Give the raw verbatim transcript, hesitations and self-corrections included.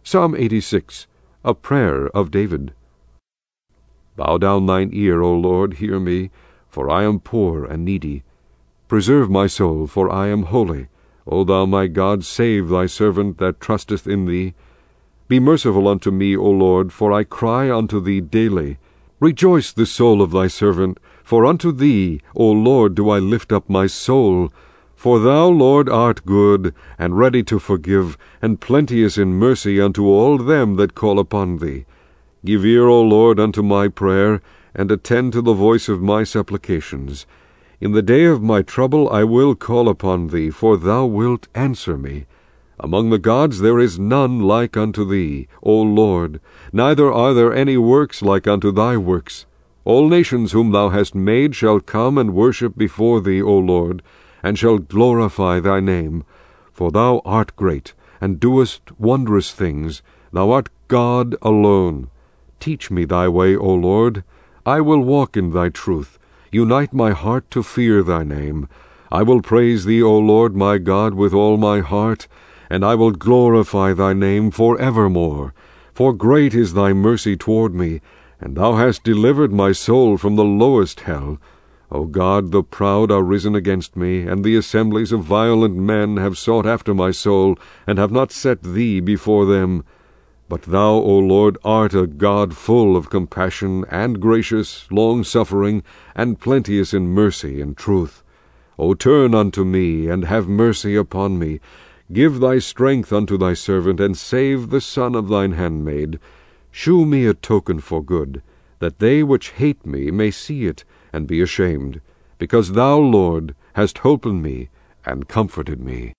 Psalm eighty-six, a prayer of David. Bow down thine ear, O Lord, hear me, for I am poor and needy. Preserve my soul, for I am holy. O thou my God, save thy servant that trusteth in thee. Be merciful unto me, O Lord, for I cry unto thee daily. Rejoice the soul of thy servant, for unto thee, O Lord, do I lift up my soul. For thou, Lord, art good, and ready to forgive, and plenteous in mercy unto all them that call upon thee. Give ear, O Lord, unto my prayer, and attend to the voice of my supplications. In the day of my trouble I will call upon thee, for thou wilt answer me. Among the gods there is none like unto thee, O Lord, neither are there any works like unto thy works. All nations whom thou hast made shall come and worship before thee, O Lord, and shall glorify thy name. For thou art great, and doest wondrous things. Thou art God alone. Teach me thy way, O Lord. I will walk in thy truth. Unite my heart to fear thy name. I will praise thee, O Lord my God, with all my heart, and I will glorify thy name for evermore. For great is thy mercy toward me, and thou hast delivered my soul from the lowest hell. O God, the proud are risen against me, and the assemblies of violent men have sought after my soul, and have not set thee before them. But thou, O Lord, art a God full of compassion, and gracious, long-suffering, and plenteous in mercy and truth. O turn unto me, and have mercy upon me. Give thy strength unto thy servant, and save the son of thine handmaid. Shew me a token for good, that they which hate me may see it, and be ashamed, because thou, Lord, hast holpen me, and comforted me.